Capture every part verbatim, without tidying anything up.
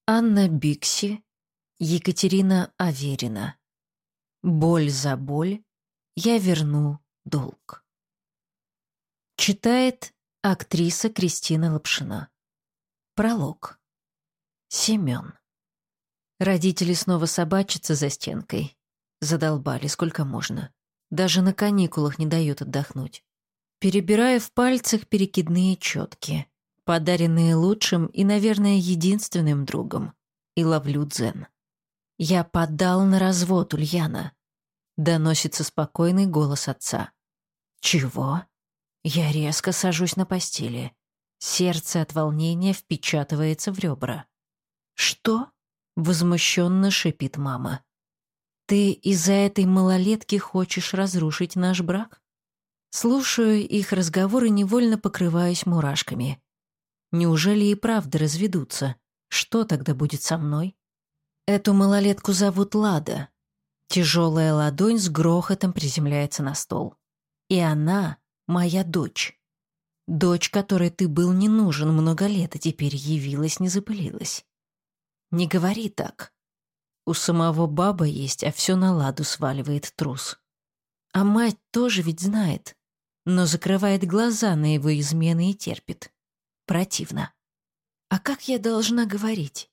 Анна Бикси, Екатерина Аверина. Боль за боль, я верну долг. Читает актриса Кристина Лапшина. Пролог. Семен. Родители снова собачатся за стенкой. Задолбали, сколько можно. Даже на каникулах не дают отдохнуть. Перебираю в пальцах перекидные четки, подаренные лучшим и, наверное, единственным другом, и ловлю дзен. «Я подал на развод, Ульяна», — доносится спокойный голос отца. «Чего?» Я резко сажусь на постели. Сердце от волнения впечатывается в ребра. «Что?» — возмущенно шипит мама. «Ты из-за этой малолетки хочешь разрушить наш брак?» Слушаю их разговор и невольно покрываюсь мурашками. Неужели и правда разведутся? Что тогда будет со мной? Эту малолетку зовут Лада. Тяжелая ладонь с грохотом приземляется на стол. И она моя дочь. Дочь, которой ты был не нужен много лет, а теперь явилась, не запылилась. Не говори так. У самого баба есть, а все на Ладу сваливает трус. А мать тоже ведь знает, но закрывает глаза на его измены и терпит. Противно. А как я должна говорить?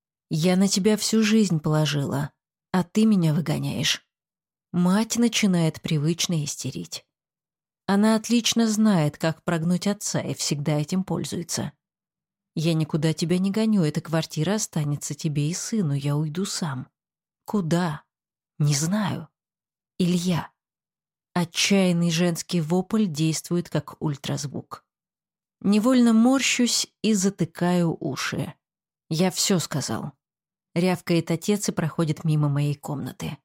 Я на тебя всю жизнь положила, а ты меня выгоняешь. Мать начинает привычно истерить. Она отлично знает, как прогнуть отца, и всегда этим пользуется. Я никуда тебя не гоню, эта квартира останется тебе и сыну, я уйду сам. Куда? Не знаю. Илья. Отчаянный женский вопль действует как ультразвук. Невольно морщусь и затыкаю уши. Я все сказал. Рявкает отец и проходит мимо моей комнаты.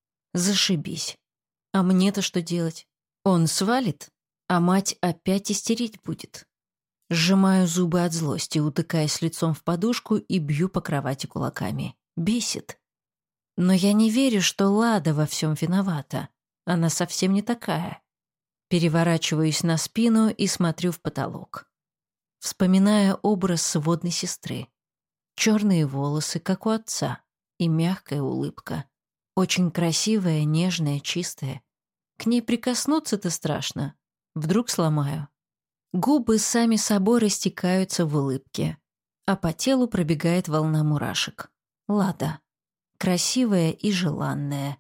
Зашибись. А мне-то что делать? Он свалит, а мать опять истерить будет. Сжимаю зубы от злости, утыкаясь лицом в подушку и бью по кровати кулаками. Бесит. Но я не верю, что Лада во всем виновата. Она совсем не такая. Переворачиваюсь на спину и смотрю в потолок. Вспоминая образ сводной сестры. Черные волосы, как у отца, и мягкая улыбка. Очень красивая, нежная, чистая. К ней прикоснуться-то страшно. Вдруг сломаю. Губы сами собой растекаются в улыбке, а по телу пробегает волна мурашек. Лада. Красивая и желанная.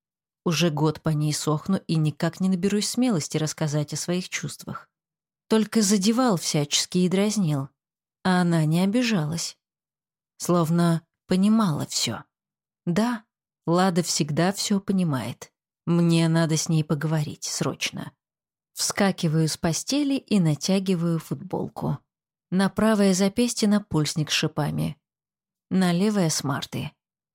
Уже год по ней сохну и никак не наберусь смелости рассказать о своих чувствах. Только задевал всячески и дразнил, а она не обижалась. Словно понимала все. Да, Лада всегда все понимает. Мне надо с ней поговорить, срочно. Вскакиваю с постели и натягиваю футболку. На правое запястье напульсник с шипами. На левое смарты.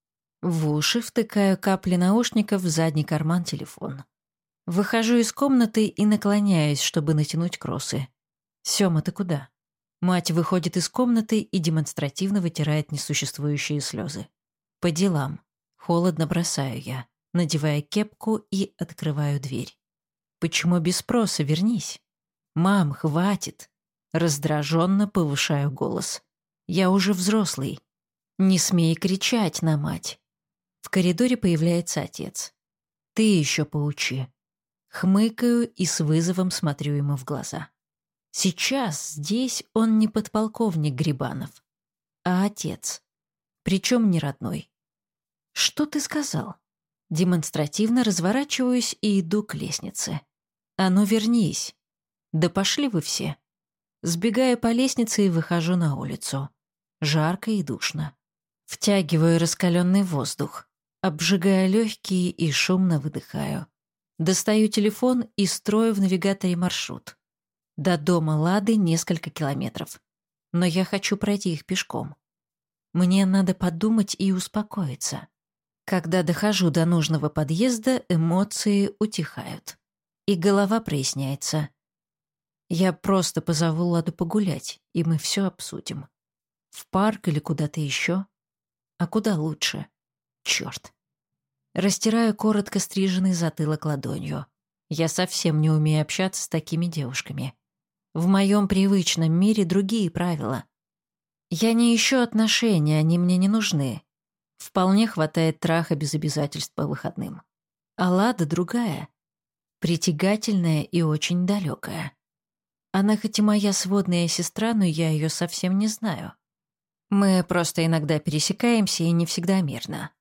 В уши втыкаю капли наушников в задний карман телефон. Выхожу из комнаты и наклоняюсь, чтобы натянуть кроссы. «Сёма, ты куда?» Мать выходит из комнаты и демонстративно вытирает несуществующие слезы. «По делам». Холодно бросаю я, надевая кепку и открываю дверь. «Почему без спроса? Вернись». «Мам, хватит». Раздраженно повышаю голос. «Я уже взрослый. Не смей кричать на мать». В коридоре появляется отец. «Ты еще поучи». Хмыкаю и с вызовом смотрю ему в глаза. Сейчас здесь он не подполковник Грибанов, а отец. Причем не родной. «Что ты сказал?» Демонстративно разворачиваюсь и иду к лестнице. «А ну вернись!» «Да пошли вы все!» Сбегаю по лестнице и выхожу на улицу. Жарко и душно. Втягиваю раскаленный воздух, обжигая легкие и шумно выдыхаю. Достаю телефон и строю в навигаторе маршрут. До дома Лады несколько километров. Но я хочу пройти их пешком. Мне надо подумать и успокоиться. Когда дохожу до нужного подъезда, эмоции утихают. И голова проясняется. Я просто позову Ладу погулять, и мы все обсудим. В парк или куда-то еще? А куда лучше? Черт. Растираю коротко стриженный затылок ладонью. Я совсем не умею общаться с такими девушками. В моем привычном мире другие правила. Я не ищу отношения, они мне не нужны. Вполне хватает траха без обязательств по выходным. А Лада другая, притягательная и очень далекая. Она хоть и моя сводная сестра, но я ее совсем не знаю. Мы просто иногда пересекаемся и не всегда мирно.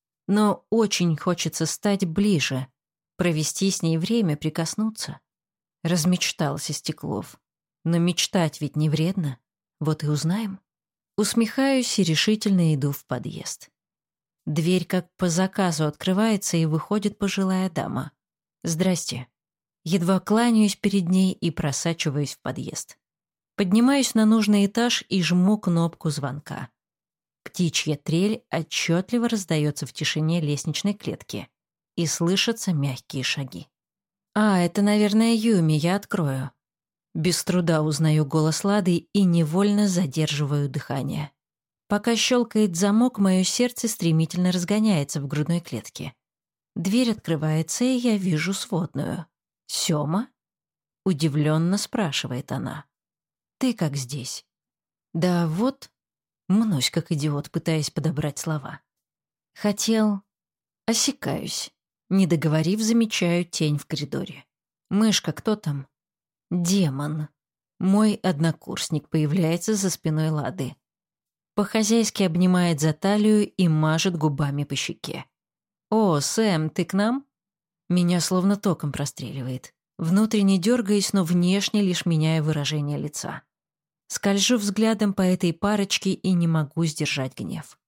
Но очень хочется стать ближе, провести с ней время, прикоснуться. Размечтался Стеклов. Но мечтать ведь не вредно. Вот и узнаем. Усмехаюсь и решительно иду в подъезд. Дверь как по заказу открывается, и выходит пожилая дама. «Здрасте». Едва кланяюсь перед ней и просачиваюсь в подъезд. Поднимаюсь на нужный этаж и жму кнопку звонка. Птичья трель отчетливо раздается в тишине лестничной клетки, и слышатся мягкие шаги. «А, это, наверное, Юми, я открою». Без труда узнаю голос Лады и невольно задерживаю дыхание. Пока щелкает замок, мое сердце стремительно разгоняется в грудной клетке. Дверь открывается, и я вижу сводную. «Сёма?» — удивленно спрашивает она. «Ты как здесь?» «Да вот...» — мнусь как идиот, пытаясь подобрать слова. «Хотел...» Осекаюсь. Не договорив, замечаю тень в коридоре. «Мышка, кто там?» «Демон». Мой однокурсник появляется за спиной Лады. По-хозяйски обнимает за талию и мажет губами по щеке. «О, Сэм, ты к нам?» Меня словно током простреливает. Внутренне дергаюсь, но внешне лишь меняю выражение лица. Скольжу взглядом по этой парочке и не могу сдержать гнев.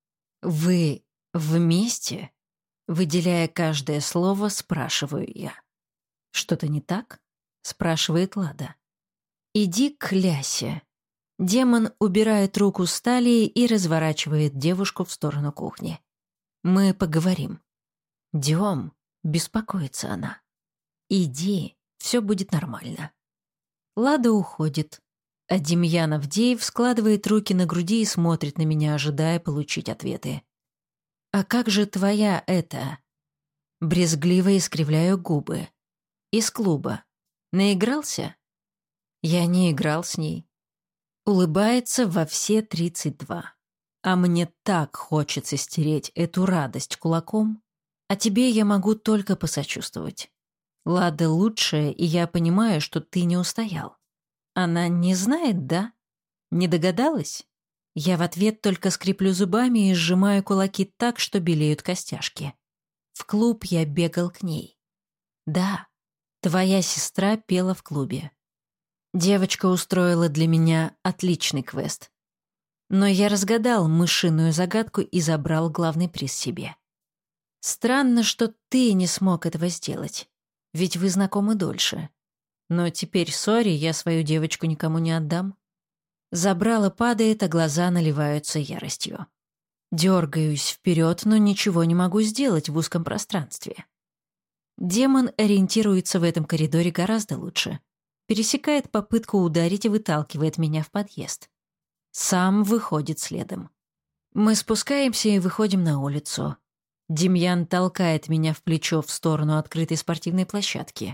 «Вы вместе?» Выделяя каждое слово, спрашиваю я. «Что-то не так?» — спрашивает Лада. «Иди к Лясе». Демон убирает руку с талии и разворачивает девушку в сторону кухни. «Мы поговорим». «Дем», — беспокоится она. «Иди, все будет нормально». Лада уходит, а Демьян Авдеев складывает руки на груди и смотрит на меня, ожидая получить ответы. «А как же твоя это?» Брезгливо искривляю губы. «Из клуба. Наигрался?» «Я не играл с ней». Улыбается во все тридцать два. А мне так хочется стереть эту радость кулаком. А тебе я могу только посочувствовать. Лада лучшая, и я понимаю, что ты не устоял. Она не знает, да? Не догадалась? Я в ответ только скреплю зубами и сжимаю кулаки так, что белеют костяшки. В клуб я бегал к ней. Да, твоя сестра пела в клубе. Девочка устроила для меня отличный квест. Но я разгадал мышиную загадку и забрал главный приз себе. Странно, что ты не смог этого сделать, ведь вы знакомы дольше. Но теперь, сори, я свою девочку никому не отдам. Забрало падает, а глаза наливаются яростью. Дергаюсь вперед, но ничего не могу сделать в узком пространстве. Демон ориентируется в этом коридоре гораздо лучше. Пересекает попытку ударить и выталкивает меня в подъезд. Сам выходит следом. Мы спускаемся и выходим на улицу. Демьян толкает меня в плечо в сторону открытой спортивной площадки.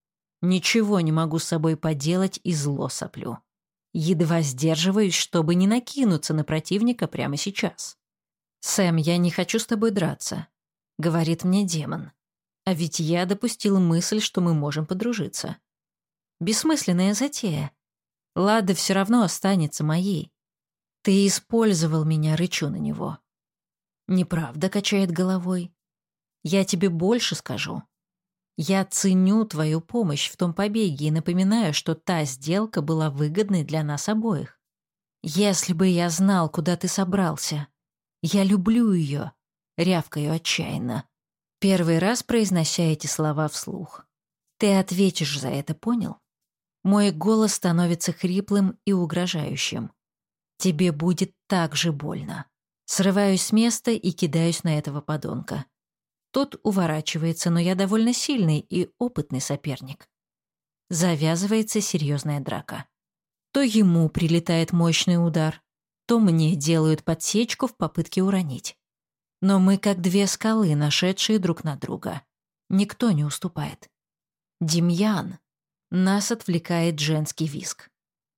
Ничего не могу с собой поделать и зло соплю. Едва сдерживаюсь, чтобы не накинуться на противника прямо сейчас. «Сэм, я не хочу с тобой драться», — говорит мне демон. А ведь я допустил мысль, что мы можем подружиться. Бессмысленная затея. Лада все равно останется моей. Ты использовал меня, рычу на него. Неправда, качает головой. Я тебе больше скажу. Я ценю твою помощь в том побеге и напоминаю, что та сделка была выгодной для нас обоих. Если бы я знал, куда ты собрался. Я люблю ее, рявкаю отчаянно. Первый раз произнося эти слова вслух. Ты ответишь за это, понял? Мой голос становится хриплым и угрожающим. Тебе будет так же больно. Срываюсь с места и кидаюсь на этого подонка. Тот уворачивается, но я довольно сильный и опытный соперник. Завязывается серьезная драка. То ему прилетает мощный удар, то мне делают подсечку в попытке уронить. Но мы как две скалы, нашедшие друг на друга. Никто не уступает. Демьян. Нас отвлекает женский визг.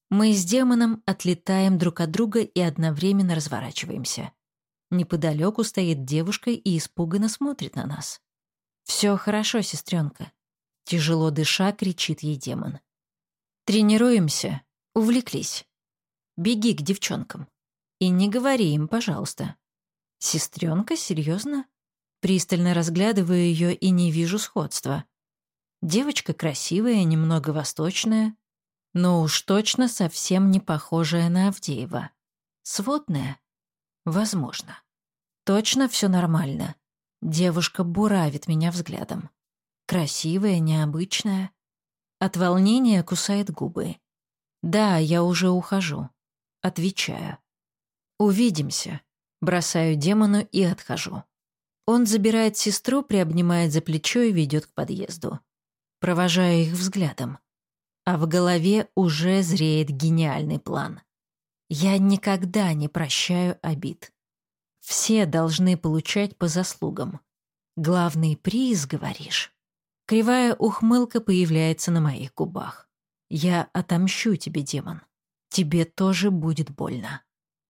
Мы с демоном отлетаем друг от друга и одновременно разворачиваемся. Неподалеку стоит девушка и испуганно смотрит на нас. «Все хорошо, сестренка», — тяжело дыша кричит ей демон. «Тренируемся, увлеклись. Беги к девчонкам. И не говори им, пожалуйста». «Сестренка? Серьезно?» Пристально разглядываю ее и не вижу сходства. Девочка красивая, немного восточная, но уж точно совсем не похожая на Авдеева. Сводная? Возможно. Точно все нормально. Девушка буравит меня взглядом. Красивая, необычная. От волнения кусает губы. «Да, я уже ухожу». Отвечаю. «Увидимся». Бросаю демону и отхожу. Он забирает сестру, приобнимает за плечо и ведет к подъезду. Провожаю их взглядом. А в голове уже зреет гениальный план. Я никогда не прощаю обид. Все должны получать по заслугам. Главный приз, говоришь? Кривая ухмылка появляется на моих губах. Я отомщу тебе, демон. Тебе тоже будет больно.